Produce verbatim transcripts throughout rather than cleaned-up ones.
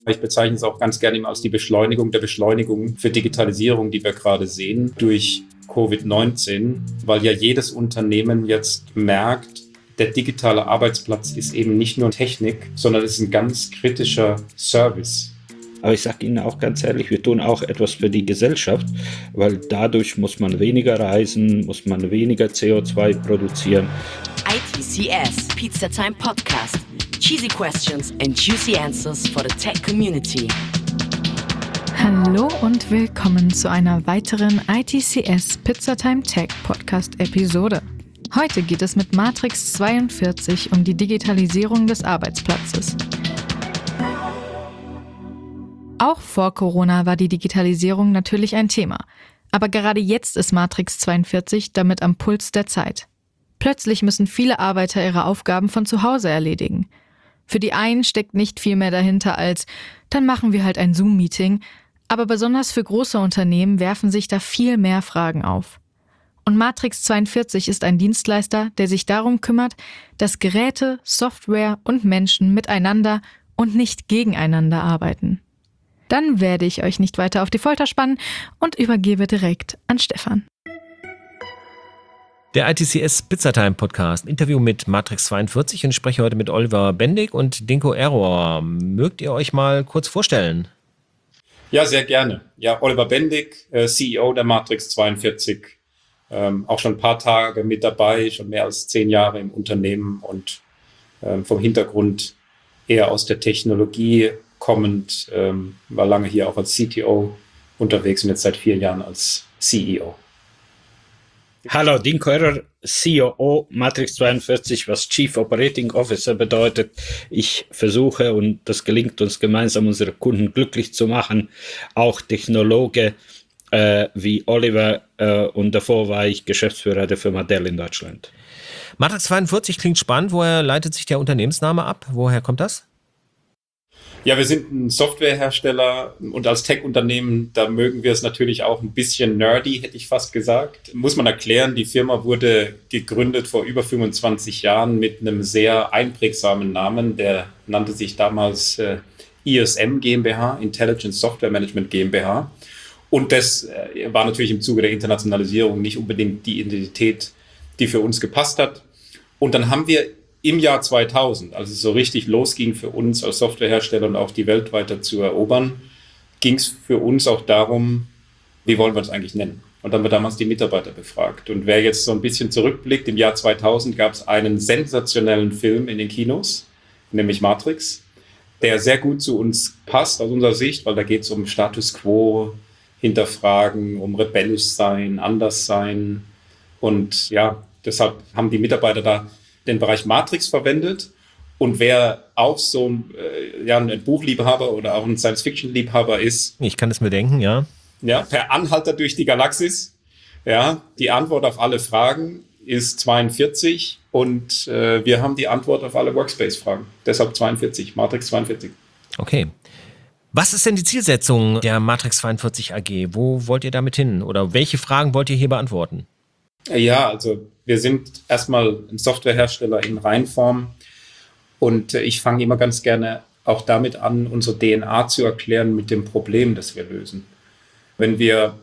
Ich bezeichne es auch ganz gerne immer als die Beschleunigung der Beschleunigung für Digitalisierung, die wir gerade sehen durch Covid neunzehn, weil ja jedes Unternehmen jetzt merkt, der digitale Arbeitsplatz ist eben nicht nur Technik, sondern es ist ein ganz kritischer Service. Aber ich sage Ihnen auch ganz ehrlich, wir tun auch etwas für die Gesellschaft, weil dadurch muss man weniger reisen, muss man weniger C O zwei produzieren. I T C S Pizza Time Podcast. Cheesy questions and juicy answers for the tech community. Hallo und willkommen zu einer weiteren I T C S Pizza Time Tech Podcast Episode. Heute geht es mit Matrix zweiundvierzig um die Digitalisierung des Arbeitsplatzes. Auch vor Corona war die Digitalisierung natürlich ein Thema. Aber gerade jetzt ist Matrix zweiundvierzig damit am Puls der Zeit. Plötzlich müssen viele Arbeiter ihre Aufgaben von zu Hause erledigen. Für die einen steckt nicht viel mehr dahinter als, dann machen wir halt ein Zoom-Meeting. Aber besonders für große Unternehmen werfen sich da viel mehr Fragen auf. Und Matrix zweiundvierzig ist ein Dienstleister, der sich darum kümmert, dass Geräte, Software und Menschen miteinander und nicht gegeneinander arbeiten. Dann werde ich euch nicht weiter auf die Folter spannen und übergebe direkt an Stefan. Der I T C S Pizza Time Podcast. Interview mit Matrix zweiundvierzig und ich spreche heute mit Oliver Bendig und Dinko Error. Mögt ihr euch mal kurz vorstellen? Ja, sehr gerne. Ja, Oliver Bendig, äh, C E O der Matrix zweiundvierzig. Ähm, auch schon ein paar Tage mit dabei, schon mehr als zehn Jahre im Unternehmen und ähm, vom Hintergrund eher aus der Technologie kommend, ähm, war lange hier auch als C T O unterwegs und jetzt seit vier Jahren als C E O. Hallo, Dinko Error, C O O Matrix zweiundvierzig, was Chief Operating Officer bedeutet. Ich versuche, und das gelingt uns gemeinsam, unsere Kunden glücklich zu machen, auch Technologe äh, wie Oliver, äh, und davor war ich Geschäftsführer der Firma Dell in Deutschland. Matrix zweiundvierzig klingt spannend. Woher leitet sich der Unternehmensname ab? Woher kommt das? Ja, wir sind ein Softwarehersteller und als Tech-Unternehmen, da mögen wir es natürlich auch ein bisschen nerdy, hätte ich fast gesagt. Muss man erklären, die Firma wurde gegründet vor über fünfundzwanzig Jahren mit einem sehr einprägsamen Namen. Der nannte sich damals äh, I S M GmbH, Intelligent Software Management GmbH. Und das äh, war natürlich im Zuge der Internationalisierung nicht unbedingt die Identität, die für uns gepasst hat. Und dann haben wir im Jahr zweitausend, als es so richtig losging für uns als Softwarehersteller und auch die Welt weiter zu erobern, ging es für uns auch darum, wie wollen wir das eigentlich nennen? Und dann haben wir damals die Mitarbeiter befragt. Und wer jetzt so ein bisschen zurückblickt, im Jahr zweitausend gab es einen sensationellen Film in den Kinos, nämlich Matrix, der sehr gut zu uns passt aus unserer Sicht, weil da geht es um Status Quo, hinterfragen, um rebellisch sein, anders sein. Und ja, deshalb haben die Mitarbeiter da den Bereich Matrix verwendet. Und wer auch so äh, ja, ein Buchliebhaber oder auch ein Science-Fiction-Liebhaber ist. Ich kann es mir denken, ja. Ja, per Anhalter durch die Galaxis. Ja, die Antwort auf alle Fragen ist zweiundvierzig und äh, wir haben die Antwort auf alle Workspace-Fragen. Deshalb zweiundvierzig, Matrix zweiundvierzig. Okay. Was ist denn die Zielsetzung der Matrix zweiundvierzig A G? Wo wollt ihr damit hin? Oder welche Fragen wollt ihr hier beantworten? Ja, also wir sind erstmal ein Softwarehersteller in Reinform und ich fange immer ganz gerne auch damit an, unsere D N A zu erklären mit dem Problem, das wir lösen. Wenn wir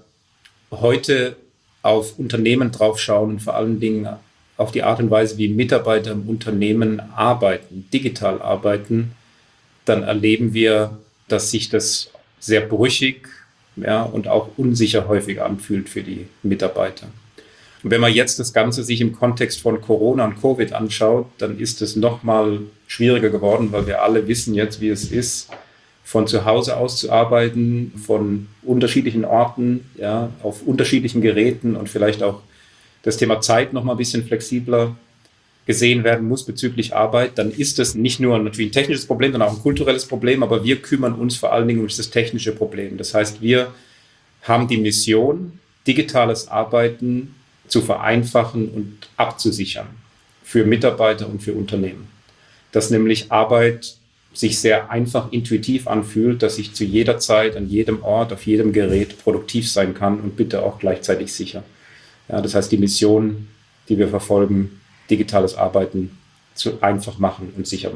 heute auf Unternehmen draufschauen und vor allen Dingen auf die Art und Weise, wie Mitarbeiter im Unternehmen arbeiten, digital arbeiten, dann erleben wir, dass sich das sehr brüchig, ja, und auch unsicher häufig anfühlt für die Mitarbeiter. Und wenn man jetzt das Ganze sich im Kontext von Corona und Covid anschaut, dann ist es noch mal schwieriger geworden, weil wir alle wissen jetzt, wie es ist, von zu Hause aus zu arbeiten, von unterschiedlichen Orten, ja, auf unterschiedlichen Geräten und vielleicht auch das Thema Zeit noch mal ein bisschen flexibler gesehen werden muss bezüglich Arbeit. Dann ist das nicht nur natürlich ein technisches Problem, sondern auch ein kulturelles Problem, aber wir kümmern uns vor allen Dingen um das technische Problem. Das heißt, wir haben die Mission, digitales Arbeiten zu vereinfachen und abzusichern für Mitarbeiter und für Unternehmen. Dass nämlich Arbeit sich sehr einfach intuitiv anfühlt, dass ich zu jeder Zeit, an jedem Ort, auf jedem Gerät produktiv sein kann und bitte auch gleichzeitig sicher. Ja, das heißt, die Mission, die wir verfolgen, digitales Arbeiten zu einfach machen und sicher machen.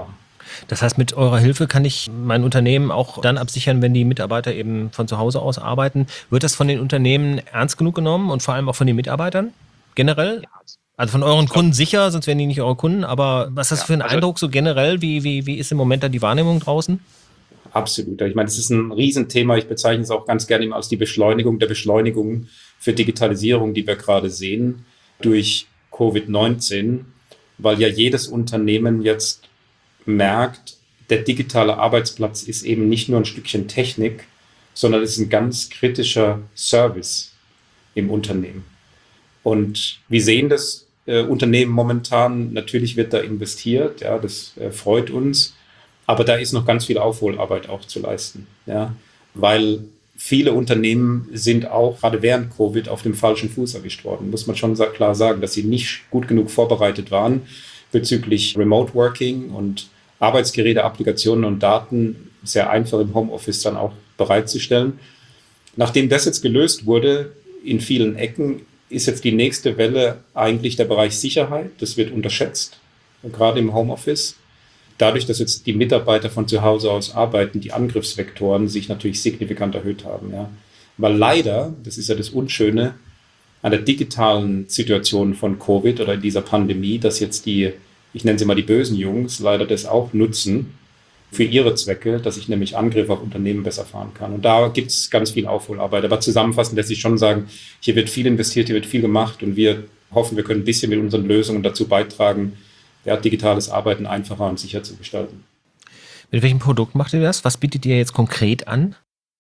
Das heißt, mit eurer Hilfe kann ich mein Unternehmen auch dann absichern, wenn die Mitarbeiter eben von zu Hause aus arbeiten. Wird das von den Unternehmen ernst genug genommen und vor allem auch von den Mitarbeitern generell? Also von euren Kunden sicher, sonst wären die nicht eure Kunden. Aber was ist das für ein Eindruck so generell? Wie, wie, wie ist im Moment da die Wahrnehmung draußen? Absolut. Ich meine, das ist ein Riesenthema. Ich bezeichne es auch ganz gerne immer als die Beschleunigung der Beschleunigung für Digitalisierung, die wir gerade sehen durch Covid neunzehn, weil ja jedes Unternehmen jetzt merkt, der digitale Arbeitsplatz ist eben nicht nur ein Stückchen Technik, sondern es ist ein ganz kritischer Service im Unternehmen. Und wir sehen das äh, Unternehmen momentan, natürlich wird da investiert, ja, das äh, freut uns, aber da ist noch ganz viel Aufholarbeit auch zu leisten, ja, weil viele Unternehmen sind auch gerade während Covid auf dem falschen Fuß erwischt worden, muss man schon klar sagen, dass sie nicht gut genug vorbereitet waren bezüglich Remote Working und Arbeitsgeräte, Applikationen und Daten sehr einfach im Homeoffice dann auch bereitzustellen. Nachdem das jetzt gelöst wurde in vielen Ecken, ist jetzt die nächste Welle eigentlich der Bereich Sicherheit. Das wird unterschätzt, gerade im Homeoffice. Dadurch, dass jetzt die Mitarbeiter von zu Hause aus arbeiten, die Angriffsvektoren sich natürlich signifikant erhöht haben. Ja. Weil leider, das ist ja das Unschöne an der digitalen Situation von Covid oder in dieser Pandemie, dass jetzt die, ich nenne sie mal die bösen Jungs, leider das auch nutzen für ihre Zwecke, dass ich nämlich Angriffe auf Unternehmen besser fahren kann. Und da gibt es ganz viel Aufholarbeit. Aber zusammenfassend lässt sich schon sagen, hier wird viel investiert, hier wird viel gemacht und wir hoffen, wir können ein bisschen mit unseren Lösungen dazu beitragen, ja, digitales Arbeiten einfacher und sicher zu gestalten. Mit welchem Produkt macht ihr das? Was bietet ihr jetzt konkret an?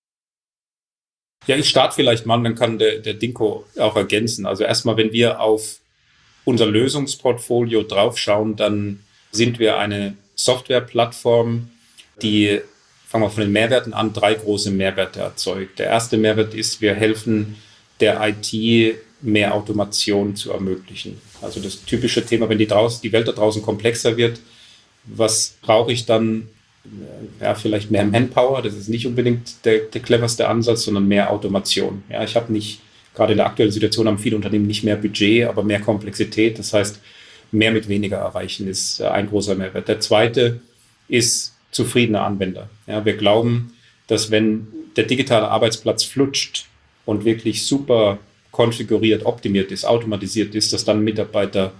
Ja, ich starte vielleicht mal, dann kann der, der Dinko auch ergänzen. Also erstmal, wenn wir auf unser Lösungsportfolio draufschauen, dann sind wir eine Softwareplattform, die, fangen wir von den Mehrwerten an, drei große Mehrwerte erzeugt. Der erste Mehrwert ist, wir helfen der I T mehr Automation zu ermöglichen. Also das typische Thema, wenn die, draußen, die Welt da draußen komplexer wird, was brauche ich dann? Ja, vielleicht mehr Manpower, das ist nicht unbedingt der, der cleverste Ansatz, sondern mehr Automation. Ja, ich habe nicht, gerade in der aktuellen Situation haben viele Unternehmen nicht mehr Budget, aber mehr Komplexität. Das heißt, mehr mit weniger erreichen ist ein großer Mehrwert. Der zweite ist zufriedene Anwender. Ja, wir glauben, dass wenn der digitale Arbeitsplatz flutscht und wirklich super konfiguriert, optimiert ist, automatisiert ist, dass dann Mitarbeiter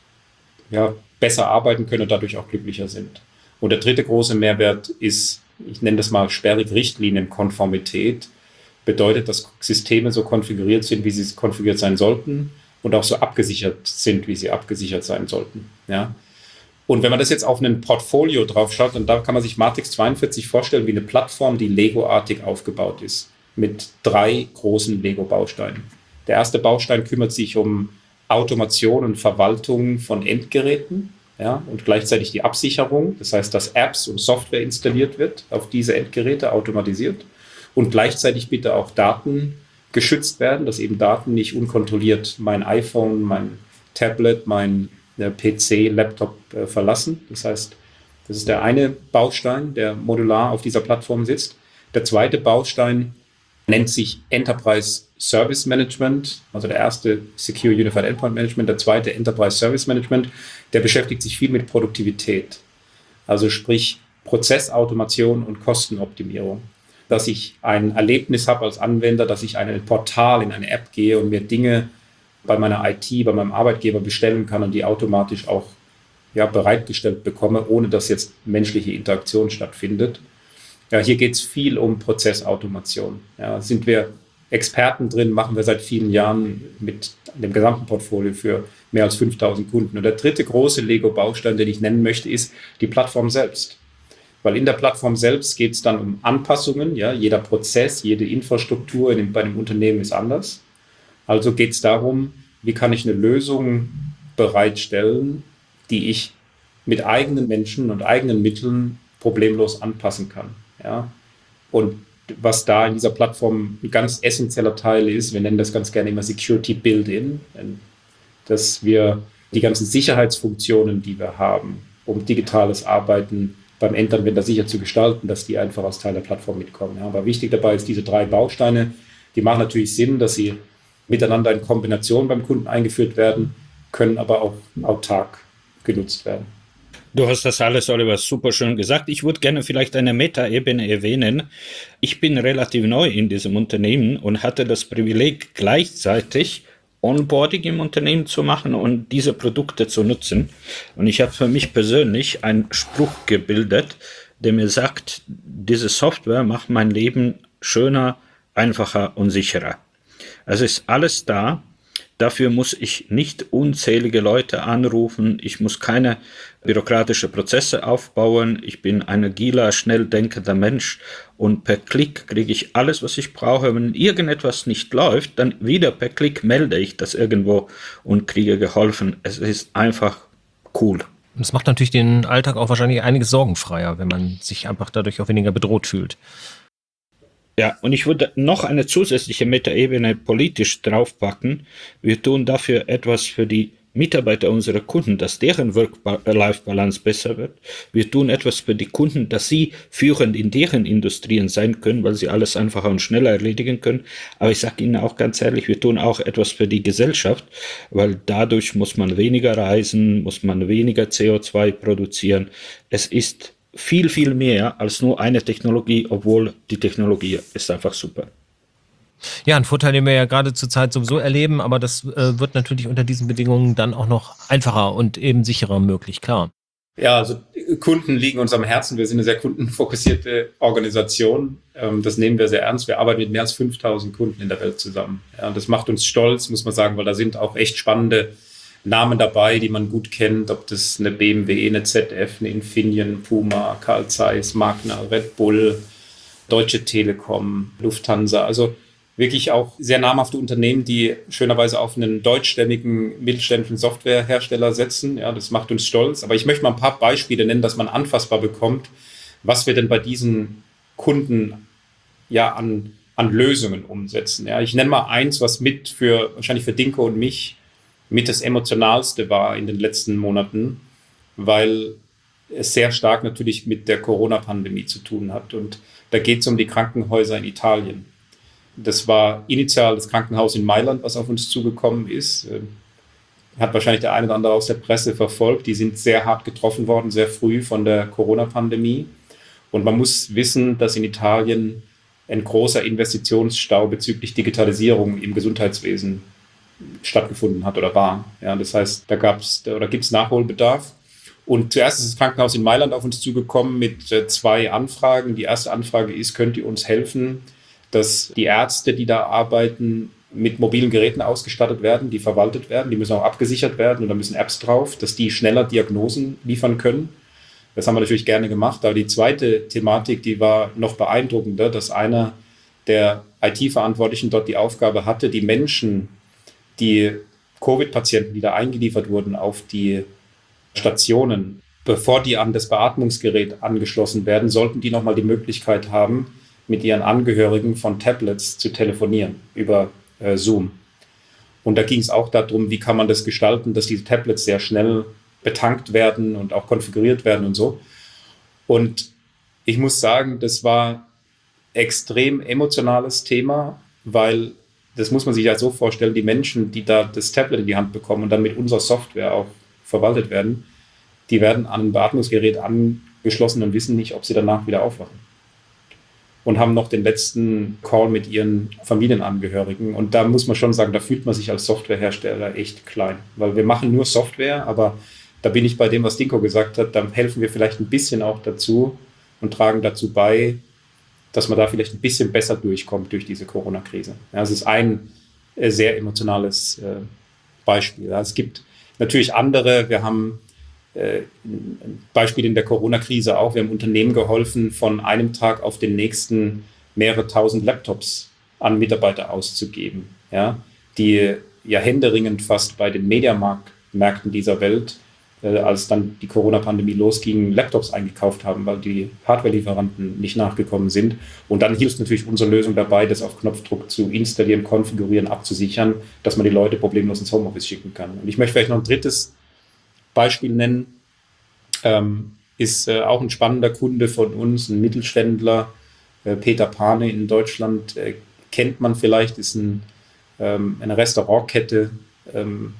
ja, besser arbeiten können und dadurch auch glücklicher sind. Und der dritte große Mehrwert ist, ich nenne das mal sperrig Richtlinienkonformität, bedeutet, dass Systeme so konfiguriert sind, wie sie konfiguriert sein sollten und auch so abgesichert sind, wie sie abgesichert sein sollten. Ja. Und wenn man das jetzt auf ein Portfolio drauf schaut, dann da kann man sich Matrix zweiundvierzig vorstellen wie eine Plattform, die Lego-artig aufgebaut ist, mit drei großen Lego-Bausteinen. Der erste Baustein kümmert sich um Automation und Verwaltung von Endgeräten, ja, und gleichzeitig die Absicherung, das heißt, dass Apps und Software installiert wird auf diese Endgeräte automatisiert und gleichzeitig bitte auch Daten geschützt werden, dass eben Daten nicht unkontrolliert mein iPhone, mein Tablet, mein äh, P C, Laptop äh, verlassen. Das heißt, das ist der eine Baustein, der modular auf dieser Plattform sitzt. Der zweite Baustein nennt sich Enterprise Service Management, also der erste Secure Unified Endpoint Management, der zweite Enterprise Service Management, der beschäftigt sich viel mit Produktivität, also sprich Prozessautomation und Kostenoptimierung. Dass ich ein Erlebnis habe als Anwender, dass ich in ein Portal, in eine App gehe und mir Dinge bei meiner I T, bei meinem Arbeitgeber bestellen kann und die automatisch auch ja, bereitgestellt bekomme, ohne dass jetzt menschliche Interaktion stattfindet. Ja, hier geht es viel um Prozessautomation. Ja, sind wir Experten drin, machen wir seit vielen Jahren mit dem gesamten Portfolio für mehr als fünftausend Kunden. Und der dritte große Lego-Baustein, den ich nennen möchte, ist die Plattform selbst. Weil in der Plattform selbst geht es dann um Anpassungen. Ja, jeder Prozess, jede Infrastruktur in dem, bei dem Unternehmen ist anders. Also geht es darum, wie kann ich eine Lösung bereitstellen, die ich mit eigenen Menschen und eigenen Mitteln problemlos anpassen kann. Ja? Und was da in dieser Plattform ein ganz essentieller Teil ist, wir nennen das ganz gerne immer Security Build-in, dass wir die ganzen Sicherheitsfunktionen, die wir haben, um digitales Arbeiten beim Endanwender sicher zu gestalten, dass die einfach als Teil der Plattform mitkommen. Ja, aber wichtig dabei ist, diese drei Bausteine, die machen natürlich Sinn, dass sie miteinander in Kombination beim Kunden eingeführt werden, können aber auch autark genutzt werden. Du hast das alles, Oliver, super schön gesagt. Ich würde gerne vielleicht eine Meta-Ebene erwähnen. Ich bin relativ neu in diesem Unternehmen und hatte das Privileg, gleichzeitig Onboarding im Unternehmen zu machen und diese Produkte zu nutzen. Und ich habe für mich persönlich einen Spruch gebildet, der mir sagt, diese Software macht mein Leben schöner, einfacher und sicherer. Also ist alles da. Dafür muss ich nicht unzählige Leute anrufen. Ich muss keine bürokratische Prozesse aufbauen. Ich bin ein agiler, schnell denkender Mensch und per Klick kriege ich alles, was ich brauche. Wenn irgendetwas nicht läuft, dann wieder per Klick melde ich das irgendwo und kriege geholfen. Es ist einfach cool. Und es macht natürlich den Alltag auch wahrscheinlich einiges sorgenfreier, wenn man sich einfach dadurch auch weniger bedroht fühlt. Ja, und ich würde noch eine zusätzliche Metaebene politisch draufpacken. Wir tun dafür etwas für die Mitarbeiter unserer Kunden, dass deren Work-Life-Balance besser wird. Wir tun etwas für die Kunden, dass sie führend in deren Industrien sein können, weil sie alles einfacher und schneller erledigen können. Aber ich sage Ihnen auch ganz ehrlich, wir tun auch etwas für die Gesellschaft, weil dadurch muss man weniger reisen, muss man weniger C O zwei produzieren. Es ist viel, viel mehr als nur eine Technologie, obwohl die Technologie ist einfach super. Ja, ein Vorteil, den wir ja gerade zur Zeit sowieso erleben, aber das äh, wird natürlich unter diesen Bedingungen dann auch noch einfacher und eben sicherer möglich, klar. Ja, also Kunden liegen uns am Herzen. Wir sind eine sehr kundenfokussierte Organisation. Ähm, das nehmen wir sehr ernst. Wir arbeiten mit mehr als fünftausend Kunden in der Welt zusammen. Ja, und das macht uns stolz, muss man sagen, weil da sind auch echt spannende Namen dabei, die man gut kennt, ob das eine B M W, eine Z F, eine Infineon, Puma, Carl Zeiss, Magna, Red Bull, Deutsche Telekom, Lufthansa, also wirklich auch sehr namhafte Unternehmen, die schönerweise auf einen deutschstämmigen mittelständischen Softwarehersteller setzen. Ja, das macht uns stolz. Aber ich möchte mal ein paar Beispiele nennen, dass man anfassbar bekommt, was wir denn bei diesen Kunden ja an, an Lösungen umsetzen. Ja, ich nenne mal eins, was mit für wahrscheinlich für Dinko und mich mit das Emotionalste war in den letzten Monaten, weil es sehr stark natürlich mit der Corona-Pandemie zu tun hat. Und da geht es um die Krankenhäuser in Italien. Das war initial das Krankenhaus in Mailand, was auf uns zugekommen ist. Hat wahrscheinlich der eine oder andere aus der Presse verfolgt. Die sind sehr hart getroffen worden, sehr früh von der Corona-Pandemie. Und man muss wissen, dass in Italien ein großer Investitionsstau bezüglich Digitalisierung im Gesundheitswesen stattgefunden hat oder war. Ja, das heißt, da gab es oder gibt es Nachholbedarf. Und zuerst ist das Krankenhaus in Mailand auf uns zugekommen mit äh, zwei Anfragen. Die erste Anfrage ist, könnt ihr uns helfen, dass die Ärzte, die da arbeiten, mit mobilen Geräten ausgestattet werden, die verwaltet werden, die müssen auch abgesichert werden und da müssen Apps drauf, dass die schneller Diagnosen liefern können. Das haben wir natürlich gerne gemacht. Aber die zweite Thematik, die war noch beeindruckender, dass einer der I T-Verantwortlichen dort die Aufgabe hatte, die Menschen, die Covid-Patienten, die da eingeliefert wurden auf die Stationen, bevor die an das Beatmungsgerät angeschlossen werden, sollten die nochmal die Möglichkeit haben, mit ihren Angehörigen von Tablets zu telefonieren über äh, Zoom. Und da ging es auch darum, wie kann man das gestalten, dass diese Tablets sehr schnell betankt werden und auch konfiguriert werden und so. Und ich muss sagen, das war extrem emotionales Thema, weil das muss man sich ja so vorstellen, die Menschen, die da das Tablet in die Hand bekommen und dann mit unserer Software auch verwaltet werden, die werden an ein Beatmungsgerät angeschlossen und wissen nicht, ob sie danach wieder aufwachen. Und haben noch den letzten Call mit ihren Familienangehörigen. Und da muss man schon sagen, da fühlt man sich als Softwarehersteller echt klein. Weil wir machen nur Software, aber da bin ich bei dem, was Dinko gesagt hat, da helfen wir vielleicht ein bisschen auch dazu und tragen dazu bei, dass man da vielleicht ein bisschen besser durchkommt durch diese Corona-Krise. Ja, das ist ein äh, sehr emotionales äh, Beispiel. Ja, es gibt natürlich andere, wir haben äh, ein Beispiel in der Corona-Krise auch, wir haben Unternehmen geholfen, von einem Tag auf den nächsten mehrere tausend Laptops an Mitarbeiter auszugeben, ja, die ja händeringend fast bei den Mediamarktmärkten dieser Welt, äh, als dann die Corona-Pandemie losging, Laptops eingekauft haben, weil die Hardware-Lieferanten nicht nachgekommen sind. Und dann hilft natürlich unsere Lösung dabei, das auf Knopfdruck zu installieren, konfigurieren, abzusichern, dass man die Leute problemlos ins Homeoffice schicken kann. Und ich möchte vielleicht noch ein drittes Beispiel nennen, ähm, ist äh, auch ein spannender Kunde von uns, ein Mittelständler, äh, Peter Pane in Deutschland, äh, kennt man vielleicht, ist ein, ähm, eine Restaurantkette, ähm,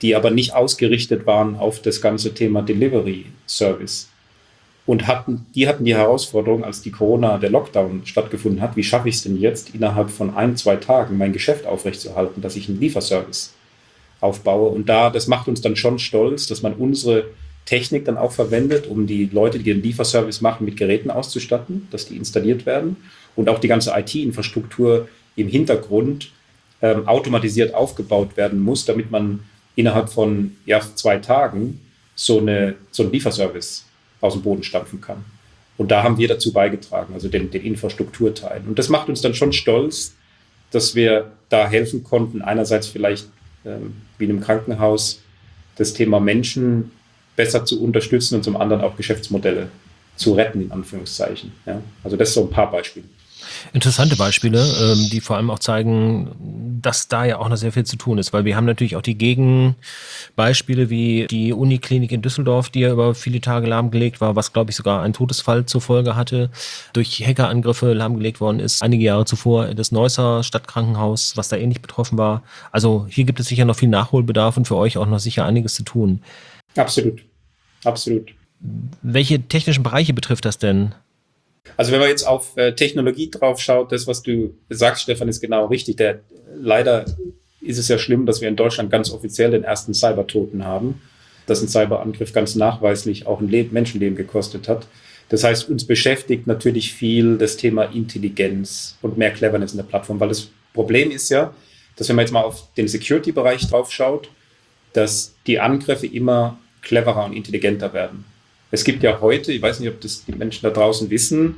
die aber nicht ausgerichtet waren auf das ganze Thema Delivery Service. Und hatten, die hatten die Herausforderung, als die Corona, der Lockdown stattgefunden hat, wie schaffe ich es denn jetzt, innerhalb von ein, zwei Tagen mein Geschäft aufrechtzuerhalten, dass ich einen Lieferservice aufbaue. Und da, das macht uns dann schon stolz, dass man unsere Technik dann auch verwendet, um die Leute, die den Lieferservice machen, mit Geräten auszustatten, dass die installiert werden und auch die ganze I T-Infrastruktur im Hintergrund ähm, automatisiert aufgebaut werden muss, damit man innerhalb von ja, zwei Tagen so, eine, so einen Lieferservice aus dem Boden stampfen kann. Und da haben wir dazu beigetragen, also den, den Infrastrukturteil. Und das macht uns dann schon stolz, dass wir da helfen konnten, einerseits vielleicht ähm, wie in einem Krankenhaus das Thema Menschen besser zu unterstützen und zum anderen auch Geschäftsmodelle zu retten, in Anführungszeichen. Ja? Also das sind so ein paar Beispiele. Interessante Beispiele, ähm, die vor allem auch zeigen, dass da ja auch noch sehr viel zu tun ist, weil wir haben natürlich auch die Gegenbeispiele wie die Uniklinik in Düsseldorf, die ja über viele Tage lahmgelegt war, was glaube ich sogar einen Todesfall zur Folge hatte, durch Hackerangriffe lahmgelegt worden ist. Einige Jahre zuvor das Neusser Stadtkrankenhaus, was da ähnlich betroffen war. Also hier gibt es sicher noch viel Nachholbedarf und für euch auch noch sicher einiges zu tun. Absolut, absolut. Welche technischen Bereiche betrifft das denn? Also wenn man jetzt auf äh, Technologie drauf schaut, das, was du sagst, Stefan, ist genau richtig. Der, leider ist es ja schlimm, dass wir in Deutschland ganz offiziell den ersten Cybertoten haben, dass ein Cyberangriff ganz nachweislich auch ein Leben, Menschenleben gekostet hat. Das heißt, uns beschäftigt natürlich viel das Thema Intelligenz und mehr Cleverness in der Plattform, weil das Problem ist ja, dass wenn man jetzt mal auf den Security-Bereich drauf schaut, dass die Angriffe immer cleverer und intelligenter werden. Es gibt ja heute, ich weiß nicht, ob das die Menschen da draußen wissen,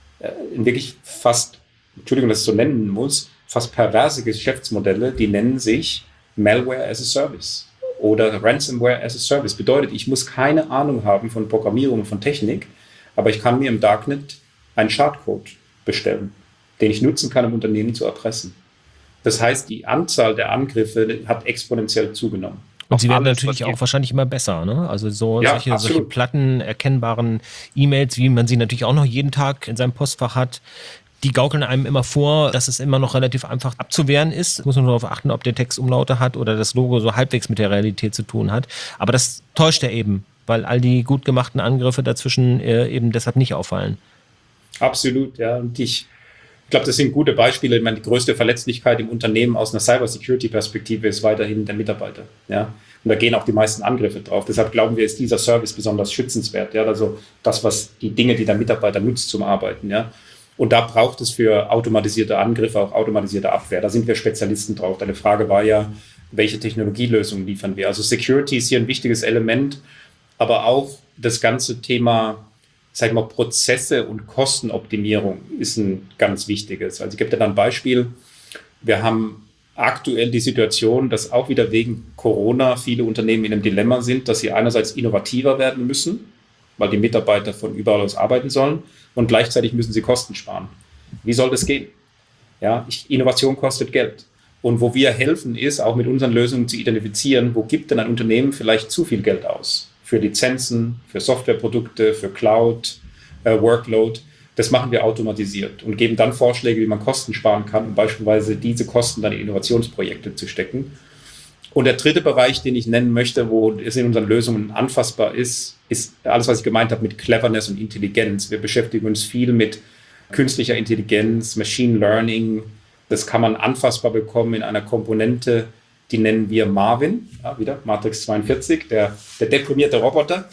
in wirklich fast, Entschuldigung, dass ich es so nennen muss, fast perverse Geschäftsmodelle, die nennen sich Malware as a Service oder Ransomware as a Service. Bedeutet, ich muss keine Ahnung haben von Programmierung, von Technik, aber ich kann mir im Darknet einen Schadcode bestellen, den ich nutzen kann, um Unternehmen zu erpressen. Das heißt, die Anzahl der Angriffe hat exponentiell zugenommen. Und sie werden natürlich auch wahrscheinlich immer besser, ne? Also so ja, solche, solche platten, erkennbaren E-Mails, wie man sie natürlich auch noch jeden Tag in seinem Postfach hat, die gaukeln einem immer vor, dass es immer noch relativ einfach abzuwehren ist. Muss man nur darauf achten, ob der Text Umlaute hat oder das Logo so halbwegs mit der Realität zu tun hat. Aber das täuscht ja eben, weil all die gut gemachten Angriffe dazwischen äh, eben deshalb nicht auffallen. Absolut, ja. Und ich Ich glaube, das sind gute Beispiele. Ich meine, die größte Verletzlichkeit im Unternehmen aus einer Cybersecurity-Perspektive ist weiterhin der Mitarbeiter. Ja? Und da gehen auch die meisten Angriffe drauf. Deshalb glauben wir, ist dieser Service besonders schützenswert. Ja? Also das, was die Dinge, die der Mitarbeiter nutzt zum Arbeiten. Ja? Und da braucht es für automatisierte Angriffe auch automatisierte Abwehr. Da sind wir Spezialisten drauf. Deine Frage war ja, welche Technologielösungen liefern wir? Also Security ist hier ein wichtiges Element, aber auch das ganze Thema, sag ich mal, Prozesse und Kostenoptimierung ist ein ganz wichtiges. Also ich gebe dir da ein Beispiel. Wir haben aktuell die Situation, dass auch wieder wegen Corona viele Unternehmen in einem Dilemma sind, dass sie einerseits innovativer werden müssen, weil die Mitarbeiter von überall aus arbeiten sollen und gleichzeitig müssen sie Kosten sparen. Wie soll das gehen? Ja, ich, Innovation kostet Geld. Und wo wir helfen, ist auch mit unseren Lösungen zu identifizieren, wo gibt denn ein Unternehmen vielleicht zu viel Geld aus? Für Lizenzen, für Softwareprodukte, für Cloud, äh, Workload. Das machen wir automatisiert und geben dann Vorschläge, wie man Kosten sparen kann, um beispielsweise diese Kosten dann in Innovationsprojekte zu stecken. Und der dritte Bereich, den ich nennen möchte, wo es in unseren Lösungen anfassbar ist, ist alles, was ich gemeint habe mit Cleverness und Intelligenz. Wir beschäftigen uns viel mit künstlicher Intelligenz, Machine Learning. Das kann man anfassbar bekommen in einer Komponente, die nennen wir Marvin, ja, wieder Matrix zweiundvierzig, der, der deprimierte Roboter,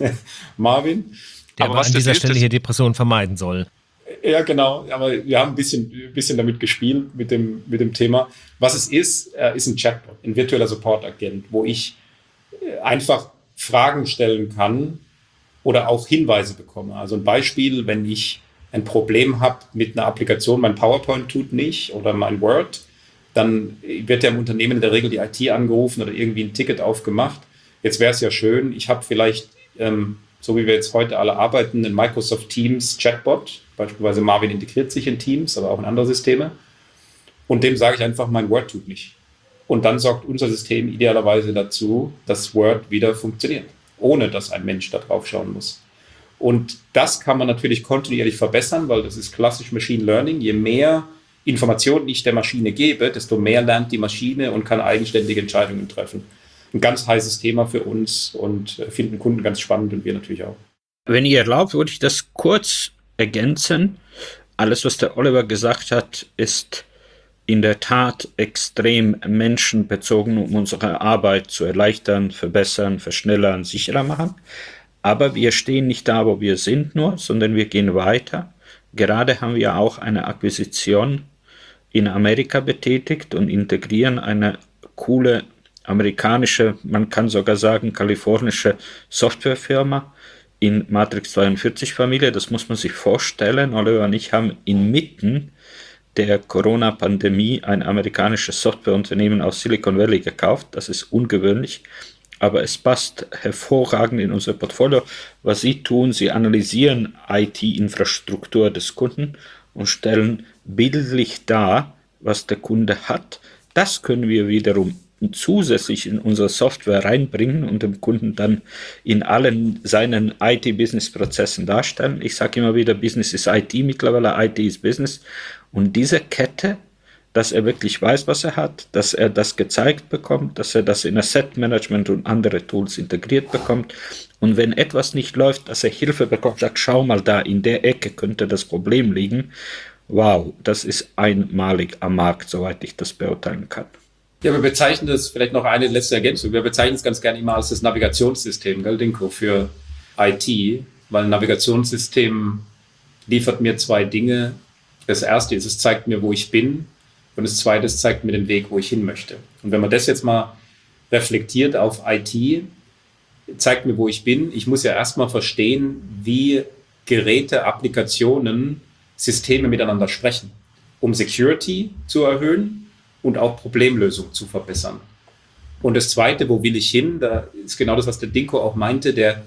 Marvin. Der aber, aber an dieser Stelle hier Depressionen vermeiden soll. Ja, genau, aber wir haben ein bisschen, ein bisschen damit gespielt, mit dem, mit dem Thema. Was es ist, ist ein Chatbot, ein virtueller Support-Agent, wo ich einfach Fragen stellen kann oder auch Hinweise bekomme. Also ein Beispiel, wenn ich ein Problem habe mit einer Applikation, mein PowerPoint tut nicht oder mein Word, dann wird ja im Unternehmen in der Regel die I T angerufen oder irgendwie ein Ticket aufgemacht. Jetzt wäre es ja schön, ich habe vielleicht, ähm, so wie wir jetzt heute alle arbeiten, einen Microsoft Teams Chatbot, beispielsweise Marvin integriert sich in Teams, aber auch in andere Systeme. Und dem sage ich einfach, mein Word tut nicht. Und dann sorgt unser System idealerweise dazu, dass Word wieder funktioniert, ohne dass ein Mensch da drauf schauen muss. Und das kann man natürlich kontinuierlich verbessern, weil das ist klassisch Machine Learning. Je mehr Informationen ich der Maschine gebe, desto mehr lernt die Maschine und kann eigenständige Entscheidungen treffen. ein ganz heißes Thema für uns und finden Kunden ganz spannend und wir natürlich auch. Wenn ihr erlaubt, würde ich das kurz ergänzen. Alles, was der Oliver gesagt hat, ist in der Tat extrem menschenbezogen, um unsere Arbeit zu erleichtern, verbessern, verschnellern, sicherer machen. Aber wir stehen nicht da, wo wir sind nur, sondern wir gehen weiter. Gerade haben wir auch eine Akquisition in Amerika betätigt und integrieren eine coole amerikanische, man kann sogar sagen kalifornische Softwarefirma in Matrix zweiundvierzig Familie. Das muss man sich vorstellen. Oliver und ich haben inmitten der Corona-Pandemie ein amerikanisches Softwareunternehmen aus Silicon Valley gekauft. Das ist ungewöhnlich, aber es passt hervorragend in unser Portfolio. Was sie tun, sie analysieren I T-Infrastruktur des Kunden und stellen bildlich dar, was der Kunde hat. Das können wir wiederum zusätzlich in unsere Software reinbringen und dem Kunden dann in allen seinen I T-Business-Prozessen darstellen. Ich sage immer wieder, Business ist I T mittlerweile, I T ist Business. Und diese Kette, dass er wirklich weiß, was er hat, dass er das gezeigt bekommt, dass er das in Asset Management und andere Tools integriert bekommt und wenn etwas nicht läuft, dass er Hilfe bekommt, sagt, schau mal da, in der Ecke könnte das Problem liegen. Wow, das ist einmalig am Markt, soweit ich das beurteilen kann. Ja, wir bezeichnen das, vielleicht noch eine letzte Ergänzung, wir bezeichnen es ganz gerne immer als das Navigationssystem, gell, Dinko, für I T, weil ein Navigationssystem liefert mir zwei Dinge. Das erste ist, es zeigt mir, wo ich bin und das zweite, es zeigt mir den Weg, wo ich hin möchte. Und wenn man das jetzt mal reflektiert auf I T, zeigt mir, wo ich bin. Ich muss ja erstmal verstehen, wie Geräte, Applikationen, Systeme miteinander sprechen, um Security zu erhöhen und auch Problemlösung zu verbessern. Und das Zweite, wo will ich hin, da ist genau das, was der Dinko auch meinte, der,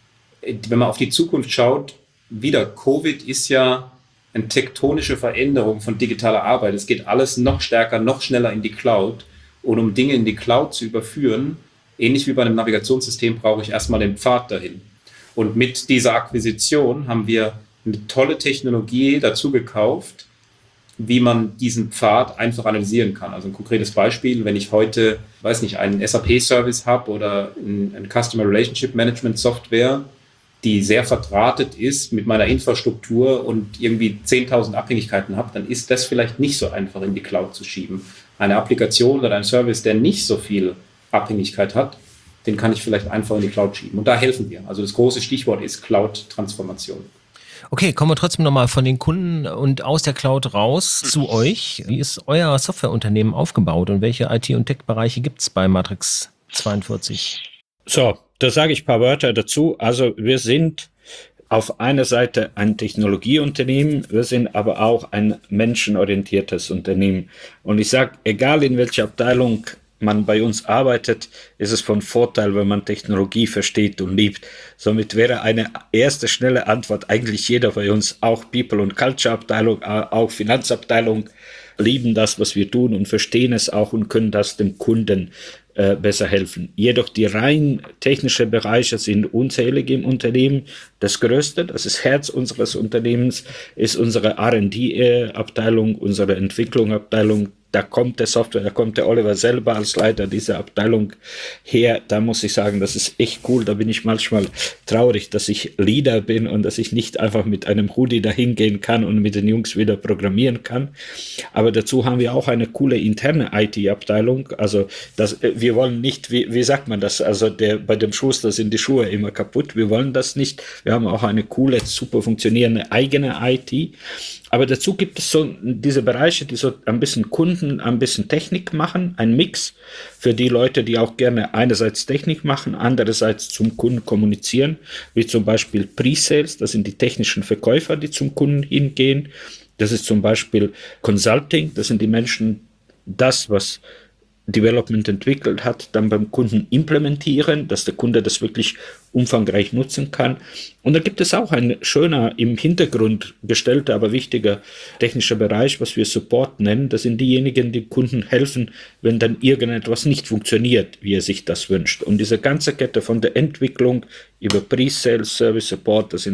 wenn man auf die Zukunft schaut, wieder, Covid ist ja eine tektonische Veränderung von digitaler Arbeit. Es geht alles noch stärker, noch schneller in die Cloud. Und um Dinge in die Cloud zu überführen, ähnlich wie bei einem Navigationssystem, brauche ich erstmal den Pfad dahin. Und mit dieser Akquisition haben wir eine tolle Technologie dazu gekauft, wie man diesen Pfad einfach analysieren kann. Also ein konkretes Beispiel, wenn ich heute, weiß nicht, einen S A P-Service habe oder ein, ein Customer Relationship Management Software, die sehr verdrahtet ist mit meiner Infrastruktur und irgendwie zehntausend Abhängigkeiten habe, dann ist das vielleicht nicht so einfach in die Cloud zu schieben. Eine Applikation oder ein Service, der nicht so viel Abhängigkeit hat, den kann ich vielleicht einfach in die Cloud schieben. Und da helfen wir. Also das große Stichwort ist Cloud-Transformation. Okay, kommen wir trotzdem nochmal von den Kunden und aus der Cloud raus zu euch. Wie ist euer Softwareunternehmen aufgebaut und welche I T- und Tech-Bereiche gibt es bei Matrix zweiundvierzig? So, da sage ich ein paar Wörter dazu. Also wir sind auf einer Seite ein Technologieunternehmen, wir sind aber auch ein menschenorientiertes Unternehmen. Und ich sage, egal in welcher Abteilung man bei uns arbeitet, ist es von Vorteil, wenn man Technologie versteht und liebt. Somit wäre eine erste schnelle Antwort eigentlich jeder bei uns, auch People- und Culture-Abteilung, auch Finanzabteilung, lieben das, was wir tun und verstehen es auch und können das dem Kunden äh, besser helfen. Jedoch die rein technischen Bereiche sind unzählig im Unternehmen. Das Größte, das ist Herz unseres Unternehmens, ist unsere R und D-Abteilung, unsere Entwicklungsabteilung. Da kommt der Software, da kommt der Oliver selber als Leiter dieser Abteilung her. Da muss ich sagen, das ist echt cool. Da bin ich manchmal traurig, dass ich Leader bin und dass ich nicht einfach mit einem Hoodie dahin gehen kann und mit den Jungs wieder programmieren kann. Aber dazu haben wir auch eine coole interne I T-Abteilung. Also das, wir wollen nicht, wie, wie sagt man das? Also der, bei dem Schuster sind die Schuhe immer kaputt. Wir wollen das nicht. Wir haben auch eine coole, super funktionierende eigene I T. Aber dazu gibt es so diese Bereiche, die so ein bisschen Kunden, ein bisschen Technik machen, ein Mix für die Leute, die auch gerne einerseits Technik machen, andererseits zum Kunden kommunizieren, wie zum Beispiel Pre-Sales, das sind die technischen Verkäufer, die zum Kunden hingehen. Das ist zum Beispiel Consulting, das sind die Menschen, das, was Development entwickelt hat, dann beim Kunden implementieren, dass der Kunde das wirklich umfangreich nutzen kann. Und da gibt es auch ein schöner, im Hintergrund gestellter, aber wichtiger technischer Bereich, was wir Support nennen. Das sind diejenigen, die Kunden helfen, wenn dann irgendetwas nicht funktioniert, wie er sich das wünscht. Und diese ganze Kette von der Entwicklung über Pre-Sales, Service Support, das sind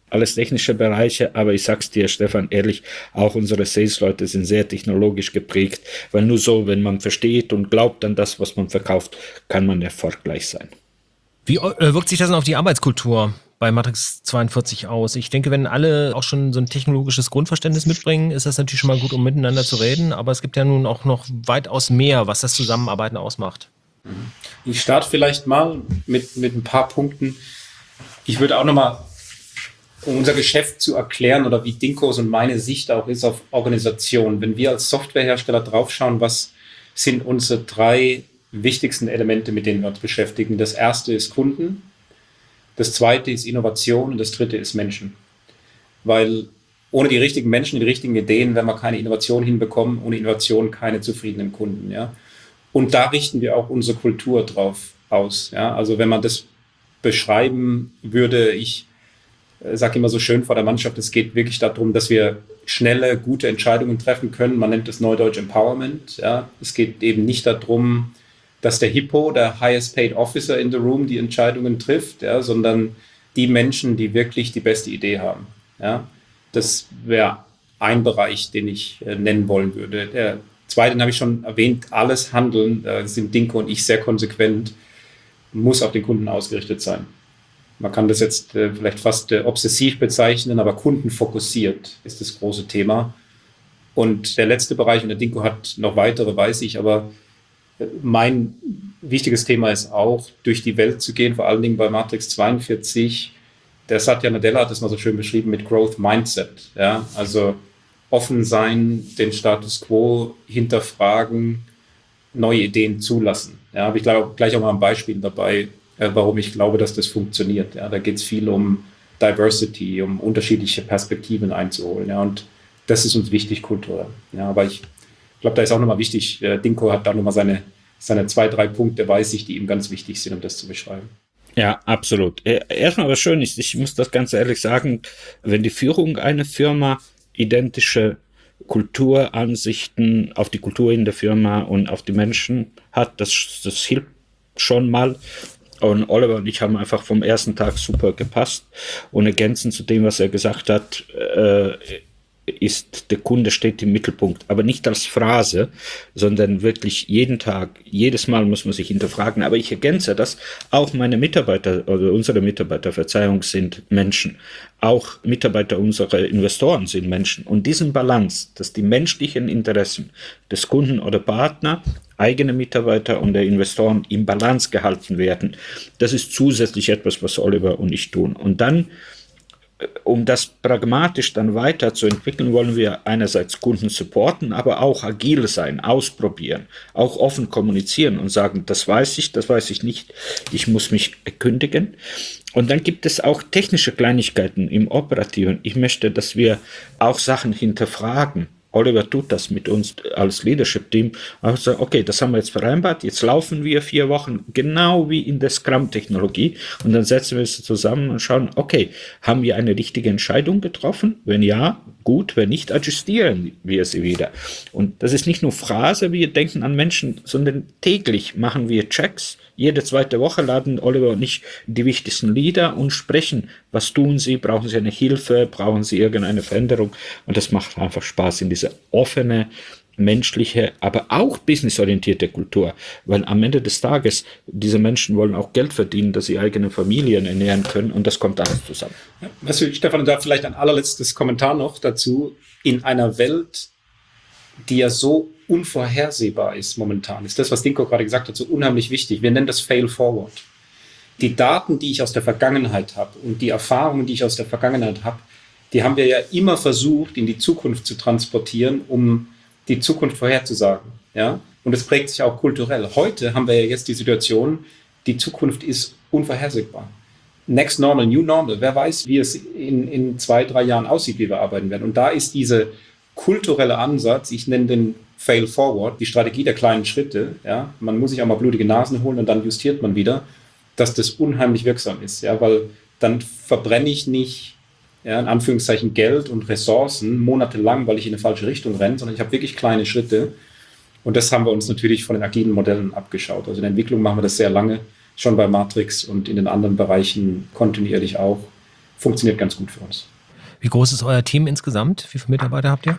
alles technische Bereiche, aber ich sag's dir, Stefan, ehrlich, auch unsere Sales-Leute sind sehr technologisch geprägt, weil nur so, wenn man versteht und glaubt an das, was man verkauft, kann man erfolgreich sein. Wie äh, wirkt sich das denn auf die Arbeitskultur bei Matrix zweiundvierzig aus? Ich denke, wenn alle auch schon so ein technologisches Grundverständnis mitbringen, ist das natürlich schon mal gut, um miteinander zu reden, aber es gibt ja nun auch noch weitaus mehr, was das Zusammenarbeiten ausmacht. Ich starte vielleicht mal mit, mit ein paar Punkten. Ich würde auch nochmal, um unser Geschäft zu erklären oder wie Dinkos und meine Sicht auch ist auf Organisation, wenn wir als Softwarehersteller draufschauen, was sind unsere drei wichtigsten Elemente, mit denen wir uns beschäftigen. Das erste ist Kunden, das zweite ist Innovation und das dritte ist Menschen. Weil ohne die richtigen Menschen, die richtigen Ideen werden wir keine Innovation hinbekommen, ohne Innovation keine zufriedenen Kunden. Ja? Und da richten wir auch unsere Kultur drauf aus. Ja? Also wenn man das beschreiben würde, ich sage immer so schön vor der Mannschaft, es geht wirklich darum, dass wir schnelle, gute Entscheidungen treffen können. Man nennt das Neudeutsch Empowerment. Ja. Es geht eben nicht darum, dass der Hippo, der highest paid officer in the room, die Entscheidungen trifft, ja, sondern die Menschen, die wirklich die beste Idee haben. Ja. Das wäre ein Bereich, den ich äh, nennen wollen würde. Der zweite, den habe ich schon erwähnt, alles Handeln, da sind Dinko und ich sehr konsequent, muss auf den Kunden ausgerichtet sein. Man kann das jetzt äh, vielleicht fast äh, obsessiv bezeichnen, aber kundenfokussiert ist das große Thema. Und der letzte Bereich, und der Dinko hat noch weitere, weiß ich, aber äh, mein wichtiges Thema ist auch, durch die Welt zu gehen, vor allen Dingen bei Matrix zweiundvierzig. Der Satya Nadella hat das mal so schön beschrieben mit Growth Mindset. Ja? Also offen sein, den Status quo hinterfragen, neue Ideen zulassen. Ja, habe ich gleich, gleich auch mal ein Beispiel dabei, warum ich glaube, dass das funktioniert. Ja, da geht es viel um Diversity, um unterschiedliche Perspektiven einzuholen. Ja, und das ist uns wichtig kulturell. Ja, aber ich glaube, da ist auch nochmal wichtig, äh, Dinko hat da nochmal seine, seine zwei, drei Punkte, weiß ich, die ihm ganz wichtig sind, um das zu beschreiben. Ja, absolut. Erstmal, was schön ist, ich muss das ganz ehrlich sagen, wenn die Führung einer Firma identische Kulturansichten auf die Kultur in der Firma und auf die Menschen hat, das, das hilft schon mal. Und Oliver und ich haben einfach vom ersten Tag super gepasst. Und ergänzend zu dem, was er gesagt hat, äh, ist, der Kunde steht im Mittelpunkt. Aber nicht als Phrase, sondern wirklich jeden Tag, jedes Mal muss man sich hinterfragen. Aber ich ergänze das, auch meine Mitarbeiter oder unsere Mitarbeiter, Verzeihung, sind Menschen. Auch Mitarbeiter unserer Investoren sind Menschen. Und diesen Balance, dass die menschlichen Interessen des Kunden oder Partner, eigene Mitarbeiter und der Investoren im Balance gehalten werden, das ist zusätzlich etwas, was Oliver und ich tun. Und dann, um das pragmatisch dann weiterzuentwickeln, wollen wir einerseits Kunden supporten, aber auch agil sein, ausprobieren, auch offen kommunizieren und sagen, das weiß ich, das weiß ich nicht, ich muss mich erkündigen. Und dann gibt es auch technische Kleinigkeiten im Operativen. Ich möchte, dass wir auch Sachen hinterfragen. Oliver tut das mit uns als Leadership-Team. Also, okay, das haben wir jetzt vereinbart, jetzt laufen wir vier Wochen, genau wie in der Scrum-Technologie. Und dann setzen wir es zusammen und schauen, okay, haben wir eine richtige Entscheidung getroffen? Wenn ja, gut, wenn nicht, adjustieren wir sie wieder. Und das ist nicht nur Phrase, wir denken an Menschen, sondern täglich machen wir Checks. Jede zweite Woche laden Oliver und ich die wichtigsten Leader und sprechen, was tun sie, brauchen sie eine Hilfe, brauchen sie irgendeine Veränderung. Und das macht einfach Spaß in diese offene, menschliche, aber auch businessorientierte Kultur. Weil am Ende des Tages, diese Menschen wollen auch Geld verdienen, dass sie eigene Familien ernähren können und das kommt alles zusammen. Ja, weißt du, Stefan, da vielleicht ein allerletztes Kommentar noch dazu. In einer Welt, die ja so unvorhersehbar ist momentan, ist das, was Dinko gerade gesagt hat, so unheimlich wichtig. Wir nennen das Fail Forward. Die Daten, die ich aus der Vergangenheit habe und die Erfahrungen, die ich aus der Vergangenheit habe, die haben wir ja immer versucht, in die Zukunft zu transportieren, um die Zukunft vorherzusagen. Ja? Und es prägt sich auch kulturell. Heute haben wir ja jetzt die Situation, die Zukunft ist unvorhersehbar. Next normal, new normal. Wer weiß, wie es in, in zwei, drei Jahren aussieht, wie wir arbeiten werden. Und da ist dieser kulturelle Ansatz, ich nenne den Fail Forward, die Strategie der kleinen Schritte. Ja? Man muss sich auch mal blutige Nasen holen und dann justiert man wieder, dass das unheimlich wirksam ist. Ja? Weil dann verbrenne ich nicht, ja, in Anführungszeichen, Geld und Ressourcen monatelang, weil ich in eine falsche Richtung renne, sondern ich habe wirklich kleine Schritte. Und das haben wir uns natürlich von den agilen Modellen abgeschaut. Also in der Entwicklung machen wir das sehr lange, schon bei Matrix und in den anderen Bereichen kontinuierlich auch. funktioniert ganz gut für uns. Wie groß ist euer Team insgesamt? Wie viele Mitarbeiter habt ihr?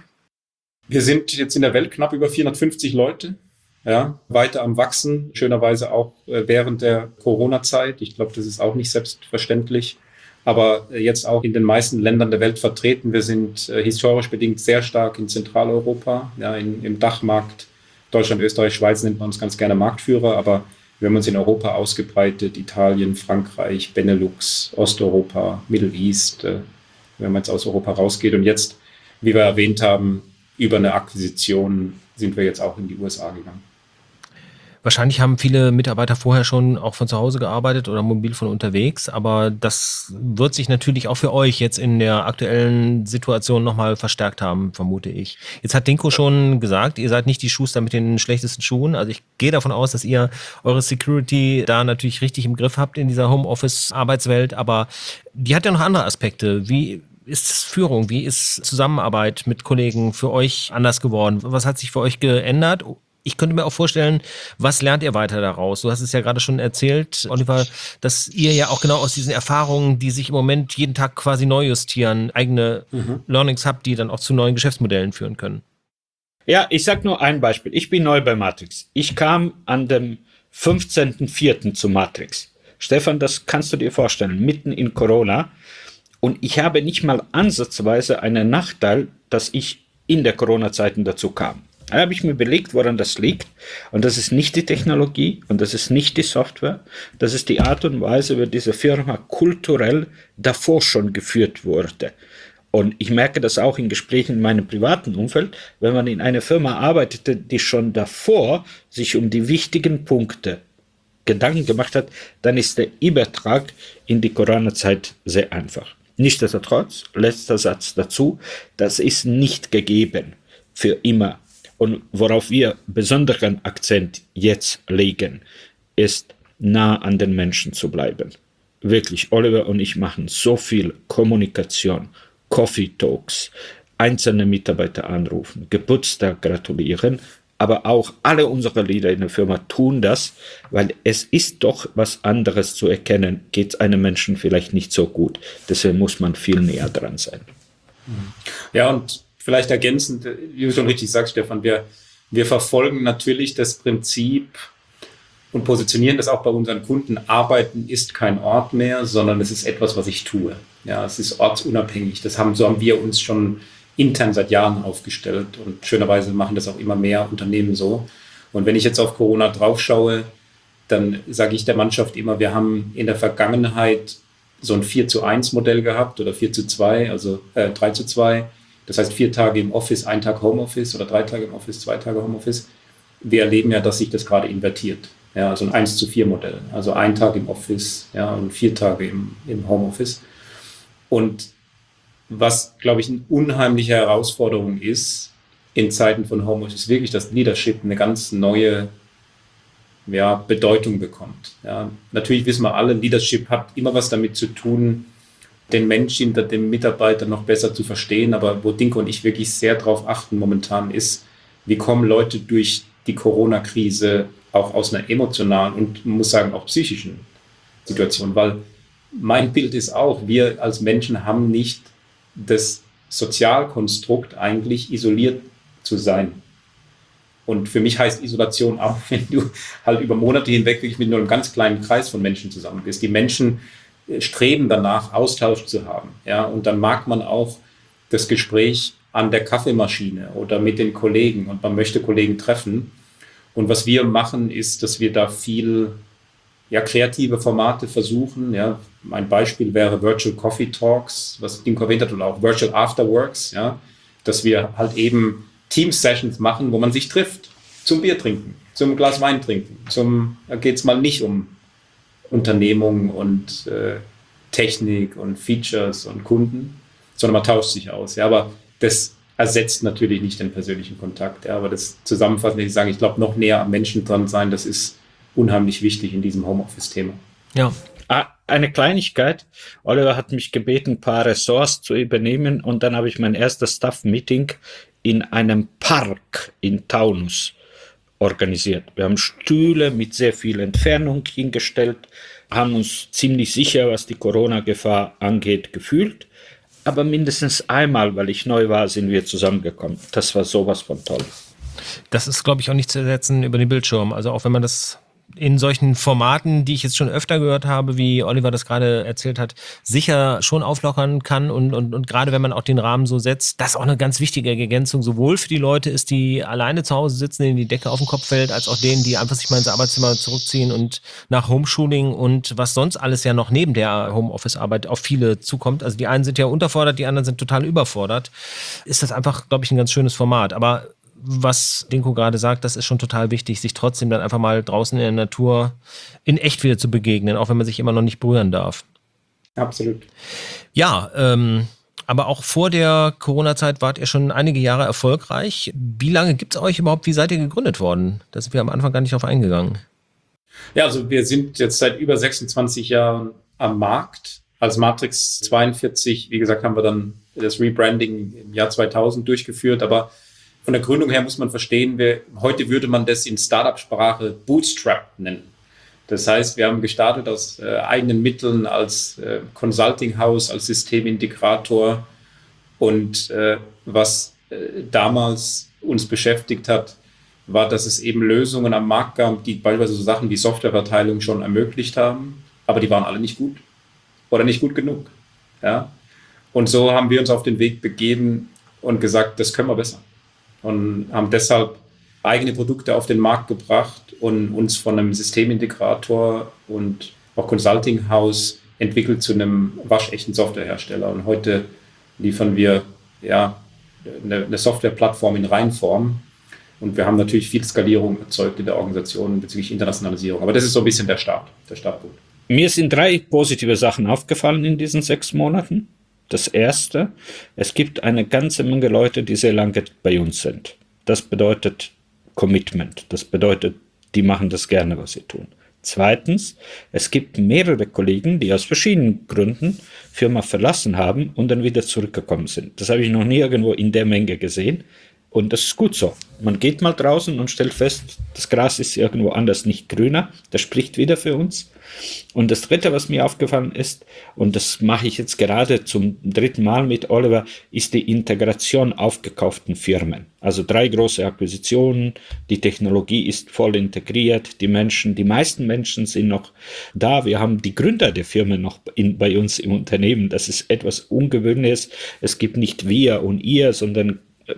Wir sind jetzt in der Welt knapp über vierhundertfünfzig Leute, ja, weiter am Wachsen, schönerweise auch während der Corona-Zeit. Ich glaube, das ist auch nicht selbstverständlich, aber jetzt auch in den meisten Ländern der Welt vertreten. Wir sind äh, historisch bedingt sehr stark in Zentraleuropa, ja, in, im Dachmarkt. Deutschland, Österreich, Schweiz nennt man uns ganz gerne Marktführer, aber wir haben uns in Europa ausgebreitet, Italien, Frankreich, Benelux, Osteuropa, Middle East, äh, wenn man jetzt aus Europa rausgeht. Und jetzt, wie wir erwähnt haben, über eine Akquisition sind wir jetzt auch in die U S A gegangen. Wahrscheinlich haben viele Mitarbeiter vorher schon auch von zu Hause gearbeitet oder mobil von unterwegs, aber das wird sich natürlich auch für euch jetzt in der aktuellen Situation nochmal verstärkt haben, vermute ich. Jetzt hat Dinko schon gesagt, ihr seid nicht die Schuster mit den schlechtesten Schuhen. Also ich gehe davon aus, dass ihr eure Security da natürlich richtig im Griff habt in dieser Homeoffice-Arbeitswelt, aber die hat ja noch andere Aspekte. Wie ist Führung? Wie ist Zusammenarbeit mit Kollegen für euch anders geworden? Was hat sich für euch geändert? Ich könnte mir auch vorstellen, was lernt ihr weiter daraus? Du hast es ja gerade schon erzählt, Oliver, dass ihr ja auch genau aus diesen Erfahrungen, die sich im Moment jeden Tag quasi neu justieren, eigene mhm. Learnings habt, die dann auch zu neuen Geschäftsmodellen führen können. Ja, ich sag nur ein Beispiel. Ich bin neu bei Matrix. Ich kam an dem fünfzehnten vierten zu Matrix. Stefan, das kannst du dir vorstellen, mitten in Corona. Und ich habe nicht mal ansatzweise einen Nachteil, dass ich in der Corona-Zeiten dazu kam. Da habe ich mir überlegt, woran das liegt. Und das ist nicht die Technologie und das ist nicht die Software. Das ist die Art und Weise, wie diese Firma kulturell davor schon geführt wurde. Und ich merke das auch in Gesprächen in meinem privaten Umfeld, wenn man in einer Firma arbeitete, die schon davor sich um die wichtigen Punkte Gedanken gemacht hat, dann ist der Übertrag in die Corona-Zeit sehr einfach. Nichtsdestotrotz, letzter Satz dazu, das ist nicht gegeben für immer. Und worauf wir besonderen Akzent jetzt legen, ist nah an den Menschen zu bleiben. Wirklich, Oliver und ich machen so viel Kommunikation, Coffee Talks, einzelne Mitarbeiter anrufen, Geburtstag gratulieren, aber auch alle unsere Leader in der Firma tun das, weil es ist doch was anderes zu erkennen, geht es einem Menschen vielleicht nicht so gut. Deswegen muss man viel näher dran sein. Ja, und vielleicht ergänzend, wie du schon richtig sagst, Stefan, wir, wir verfolgen natürlich das Prinzip und positionieren das auch bei unseren Kunden. Arbeiten ist kein Ort mehr, sondern es ist etwas, was ich tue. Ja, es ist ortsunabhängig. Das haben, so haben wir uns schon intern seit Jahren aufgestellt und schönerweise machen das auch immer mehr Unternehmen so. Und wenn ich jetzt auf Corona draufschaue, dann sage ich der Mannschaft immer, wir haben in der Vergangenheit so ein vier zu eins Modell gehabt oder vier zu zwei, also äh, drei zu zwei. Das heißt vier Tage im Office, ein Tag Homeoffice oder drei Tage im Office, zwei Tage Homeoffice. Wir erleben ja, dass sich das gerade invertiert. Ja, also ein eins zu vier Modell. Also ein Tag im Office, ja, und vier Tage im, im Homeoffice. Und was, glaube ich, eine unheimliche Herausforderung ist, in Zeiten von Homeoffice, ist wirklich, dass Leadership eine ganz neue ja, Bedeutung bekommt. Ja, natürlich wissen wir alle, Leadership hat immer was damit zu tun, den Menschen hinter dem Mitarbeiter noch besser zu verstehen. Aber wo Dinko und ich wirklich sehr darauf achten momentan ist, wie kommen Leute durch die Corona-Krise auch aus einer emotionalen und, man muss sagen, auch psychischen Situation. Weil mein Bild ist auch, wir als Menschen haben nicht das Sozialkonstrukt, eigentlich isoliert zu sein. Und für mich heißt Isolation auch, wenn du halt über Monate hinweg wirklich mit nur einem ganz kleinen Kreis von Menschen zusammen bist. Die Menschen streben danach, Austausch zu haben. Ja? Und dann mag man auch das Gespräch an der Kaffeemaschine oder mit den Kollegen und man möchte Kollegen treffen. Und was wir machen, ist, dass wir da viel ja, kreative Formate versuchen. Ja. Ein Beispiel wäre Virtual Coffee Talks, was Dinko erwähnt hat, oder auch Virtual Afterworks, ja, dass wir halt eben Team-Sessions machen, wo man sich trifft, zum Bier trinken, zum Glas Wein trinken. Zum, da geht es mal nicht um Unternehmung und äh, Technik und Features und Kunden, sondern man tauscht sich aus. Ja, aber das ersetzt natürlich nicht den persönlichen Kontakt. Ja, aber das zusammenfassend, ich sage, ich glaube, noch näher am Menschen dran sein, das ist unheimlich wichtig in diesem Homeoffice-Thema. Ja. Eine Kleinigkeit. Oliver hat mich gebeten, ein paar Ressorts zu übernehmen und dann habe ich mein erstes Staff-Meeting in einem Park in Taunus organisiert. Wir haben Stühle mit sehr viel Entfernung hingestellt. haben uns ziemlich sicher, was die Corona-Gefahr angeht, gefühlt. Aber mindestens einmal, weil ich neu war, sind wir zusammengekommen. Das war sowas von toll. Das ist, glaube ich, auch nicht zu ersetzen über den Bildschirm. Also auch wenn man das in solchen Formaten, die ich jetzt schon öfter gehört habe, wie Oliver das gerade erzählt hat, sicher schon auflockern kann und, und, und gerade wenn man auch den Rahmen so setzt, das auch eine ganz wichtige Ergänzung sowohl für die Leute ist, die alleine zu Hause sitzen, denen die Decke auf den Kopf fällt, als auch denen, die einfach sich mal ins Arbeitszimmer zurückziehen und nach Homeschooling und was sonst alles ja noch neben der Homeoffice-Arbeit auf viele zukommt. Also die einen sind ja unterfordert, die anderen sind total überfordert. Ist das einfach, glaube ich, ein ganz schönes Format. Aber was Dinko gerade sagt, das ist schon total wichtig, sich trotzdem dann einfach mal draußen in der Natur in echt wieder zu begegnen, auch wenn man sich immer noch nicht berühren darf. Absolut. Ja, ähm, aber auch vor der Corona-Zeit wart ihr schon einige Jahre erfolgreich. Wie lange gibt es euch überhaupt? Wie seid ihr gegründet worden? Da sind wir am Anfang gar nicht drauf eingegangen. Ja, also wir sind jetzt seit über sechsundzwanzig Jahren am Markt. Als Matrix zweiundvierzig, wie gesagt, haben wir dann das Rebranding im Jahr zweitausend durchgeführt, aber von der Gründung her muss man verstehen, wir, heute würde man das in Startup-Sprache Bootstrap nennen. Das heißt, wir haben gestartet aus äh, eigenen Mitteln als äh, Consulting-Haus, als Systemintegrator und äh, was äh, damals uns beschäftigt hat, war, dass es eben Lösungen am Markt gab, die beispielsweise so Sachen wie Softwareverteilung schon ermöglicht haben, aber die waren alle nicht gut oder nicht gut genug. Ja? Und so haben wir uns auf den Weg begeben und gesagt, das können wir besser. Und haben deshalb eigene Produkte auf den Markt gebracht und uns von einem Systemintegrator und auch Consulting-Haus entwickelt zu einem waschechten Softwarehersteller. Und heute liefern wir ja eine, eine Softwareplattform in Reinform. Und wir haben natürlich viel Skalierung erzeugt in der Organisation bezüglich Internationalisierung. Aber das ist so ein bisschen der Start, der Startpunkt. Mir sind drei positive Sachen aufgefallen in diesen sechs Monaten. Das erste, es gibt eine ganze Menge Leute, die sehr lange bei uns sind. Das bedeutet Commitment. Das bedeutet, die machen das gerne, was sie tun. Zweitens, es gibt mehrere Kollegen, die aus verschiedenen Gründen Firma verlassen haben und dann wieder zurückgekommen sind. Das habe ich noch nie irgendwo in der Menge gesehen. Und das ist gut so. Man geht mal draußen und stellt fest, das Gras ist irgendwo anders nicht grüner. Das spricht wieder für uns. Und das Dritte, was mir aufgefallen ist, und das mache ich jetzt gerade zum dritten Mal mit Oliver, ist die Integration aufgekauften Firmen. Also drei große Akquisitionen, die Technologie ist voll integriert, die Menschen, die meisten Menschen sind noch da. Wir haben die Gründer der Firmen noch in, bei uns im Unternehmen. Das ist etwas Ungewöhnliches. Es gibt nicht wir und ihr, sondern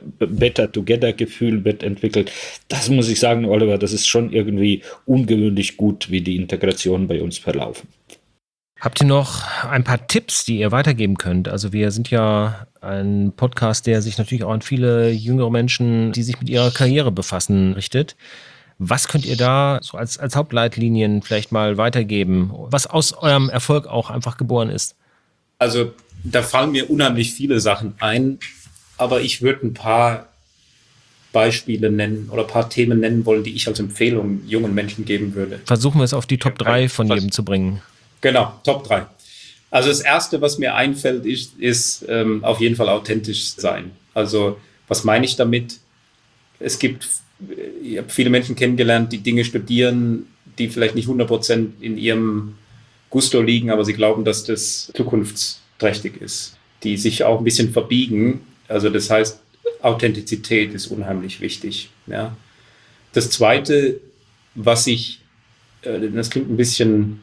Better-Together-Gefühl wird entwickelt. Das muss ich sagen, Oliver, das ist schon irgendwie ungewöhnlich gut, wie die Integrationen bei uns verlaufen. Habt ihr noch ein paar Tipps, die ihr weitergeben könnt? Also wir sind ja ein Podcast, der sich natürlich auch an viele jüngere Menschen, die sich mit ihrer Karriere befassen, richtet. Was könnt ihr da so als, als Hauptleitlinien vielleicht mal weitergeben, was aus eurem Erfolg auch einfach geboren ist? Also da fallen mir unheimlich viele Sachen ein. Aber ich würde ein paar Beispiele nennen oder ein paar Themen nennen wollen, die ich als Empfehlung jungen Menschen geben würde. Versuchen wir es auf die Top drei von jedem zu bringen. Genau, Top drei. Also das Erste, was mir einfällt, ist, ist ähm, auf jeden Fall authentisch sein. Also was meine ich damit? Es gibt, ich habe viele Menschen kennengelernt, die Dinge studieren, die vielleicht nicht hundert Prozent in ihrem Gusto liegen, aber sie glauben, dass das zukunftsträchtig ist. Die sich auch ein bisschen verbiegen. Also das heißt, Authentizität ist unheimlich wichtig. Ja. Das Zweite, was ich, äh, das klingt ein bisschen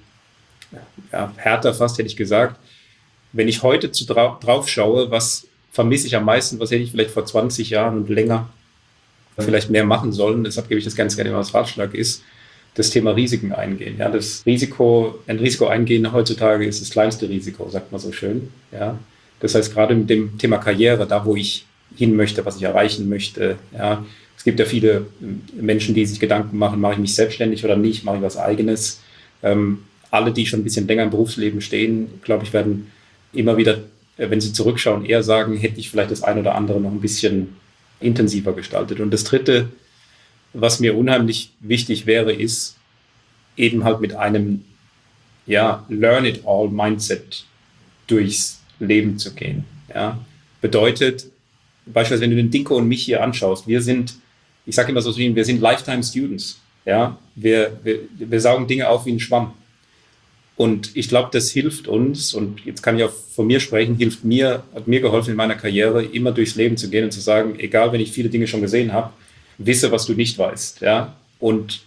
ja, härter fast, hätte ich gesagt, wenn ich heute zu dra- drauf schaue, was vermisse ich am meisten, was hätte ich vielleicht vor zwanzig Jahren und länger vielleicht mehr machen sollen, deshalb gebe ich das ganz gerne als Ratschlag, ist das Thema Risiken eingehen. Ja. Das Risiko, ein Risiko eingehen heutzutage ist das kleinste Risiko, sagt man so schön. Ja. Das heißt, gerade mit dem Thema Karriere, da wo ich hin möchte, was ich erreichen möchte, ja, es gibt ja viele Menschen, die sich Gedanken machen, mache ich mich selbstständig oder nicht, mache ich was Eigenes. Ähm, alle, die schon ein bisschen länger im Berufsleben stehen, glaube ich, werden immer wieder, wenn sie zurückschauen, eher sagen, hätte ich vielleicht das eine oder andere noch ein bisschen intensiver gestaltet. Und das Dritte, was mir unheimlich wichtig wäre, ist eben halt mit einem ja, Learn-it-all-Mindset durchs Leben zu gehen. Ja. Bedeutet, beispielsweise, wenn du den Dinko und mich hier anschaust, wir sind, ich sage immer so, wir sind Lifetime Students. Ja. Wir, wir, wir saugen Dinge auf wie ein Schwamm. Und ich glaube, das hilft uns, und jetzt kann ich auch von mir sprechen, hilft mir, hat mir geholfen in meiner Karriere, immer durchs Leben zu gehen und zu sagen, egal, wenn ich viele Dinge schon gesehen habe, wisse, was du nicht weißt, ja, und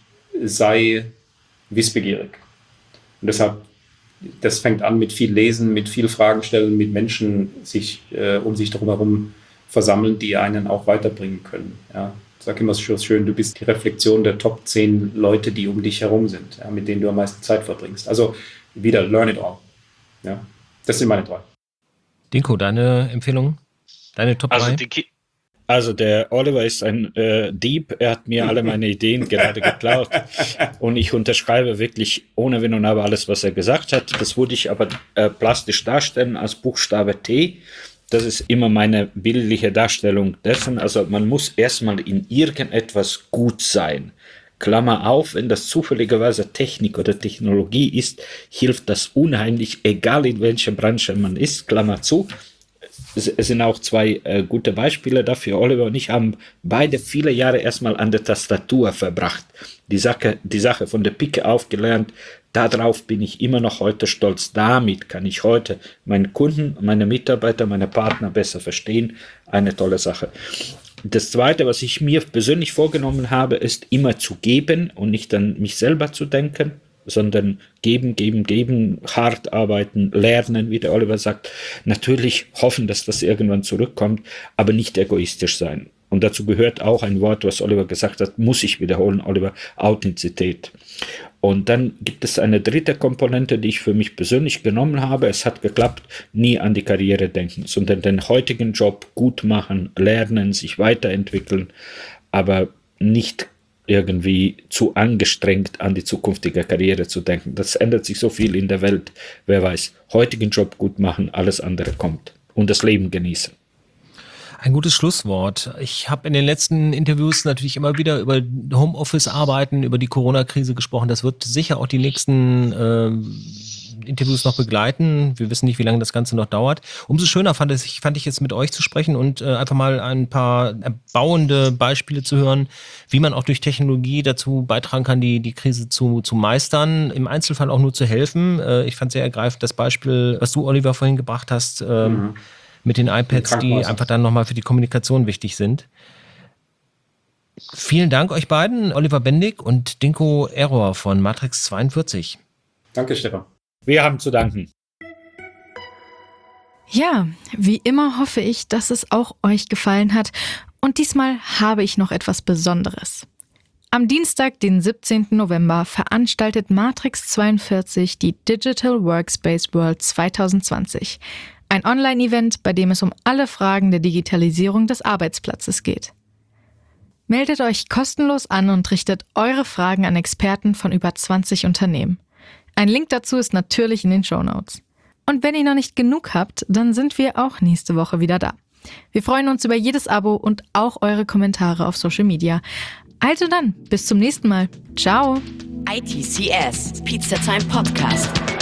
sei wissbegierig. Und deshalb, das fängt an mit viel Lesen, mit viel Fragen stellen, mit Menschen sich äh, um sich darum herum versammeln, die einen auch weiterbringen können, ja. Ich sage immer so schön, du bist die Reflexion der Top zehn Leute, die um dich herum sind, ja, mit denen du am meisten Zeit verbringst. Also wieder learn it all. Ja, das sind meine drei. Dinko, deine Empfehlung? Deine Top drei? Also, die, also der Oliver ist ein äh, Dieb. Er hat mir alle meine Ideen gerade geklaut. Und ich unterschreibe wirklich ohne Wenn und Aber alles, was er gesagt hat. Das würde ich aber äh, plastisch darstellen als Buchstabe T. Das ist immer meine bildliche Darstellung dessen. Also man muss erstmal in irgendetwas gut sein. Klammer auf, wenn das zufälligerweise Technik oder Technologie ist, hilft das unheimlich, egal in welcher Branche man ist. Klammer zu. Es, es sind auch zwei äh, gute Beispiele dafür. Oliver und ich haben beide viele Jahre erstmal an der Tastatur verbracht. Die Sache, die Sache von der Pike auf gelernt. Darauf bin ich immer noch heute stolz. Damit kann ich heute meine Kunden, meine Mitarbeiter, meine Partner besser verstehen. Eine tolle Sache. Das Zweite, was ich mir persönlich vorgenommen habe, ist immer zu geben und nicht an mich selber zu denken, sondern geben, geben, geben, hart arbeiten, lernen, wie der Oliver sagt. Natürlich hoffen, dass das irgendwann zurückkommt, aber nicht egoistisch sein. Und dazu gehört auch ein Wort, was Oliver gesagt hat, muss ich wiederholen, Oliver, Authentizität. Und dann gibt es eine dritte Komponente, die ich für mich persönlich genommen habe. Es hat geklappt, nie an die Karriere denken, sondern den heutigen Job gut machen, lernen, sich weiterentwickeln, aber nicht irgendwie zu angestrengt an die zukünftige Karriere zu denken. Das ändert sich so viel in der Welt. Wer weiß, heutigen Job gut machen, alles andere kommt. Und das Leben genießen. Ein gutes Schlusswort. Ich habe in den letzten Interviews natürlich immer wieder über Homeoffice-Arbeiten, über die Corona-Krise gesprochen. Das wird sicher auch die nächsten äh, Interviews noch begleiten. Wir wissen nicht, wie lange das Ganze noch dauert. Umso schöner fand ich, fand ich jetzt mit euch zu sprechen und äh, einfach mal ein paar erbauende Beispiele zu hören, wie man auch durch Technologie dazu beitragen kann, die, die Krise zu, zu meistern. Im Einzelfall auch nur zu helfen. Äh, ich fand sehr ergreifend das Beispiel, was du, Oliver, vorhin gebracht hast, ähm, mhm. mit den iPads, die einfach dann nochmal für die Kommunikation wichtig sind. Vielen Dank euch beiden, Oliver Bendig und Dinko Error von Matrix zweiundvierzig. Danke, Stefan. Wir haben zu danken. Ja, wie immer hoffe ich, dass es auch euch gefallen hat. Und diesmal habe ich noch etwas Besonderes. Am Dienstag, den siebzehnten November, veranstaltet Matrix zweiundvierzig die Digital Workspace World zwanzig zwanzig. Ein Online-Event, bei dem es um alle Fragen der Digitalisierung des Arbeitsplatzes geht. Meldet euch kostenlos an und richtet eure Fragen an Experten von über zwanzig Unternehmen. Ein Link dazu ist natürlich in den Shownotes. Und wenn ihr noch nicht genug habt, dann sind wir auch nächste Woche wieder da. Wir freuen uns über jedes Abo und auch eure Kommentare auf Social Media. Also dann, bis zum nächsten Mal. Ciao! I T C S, Pizza Time Podcast.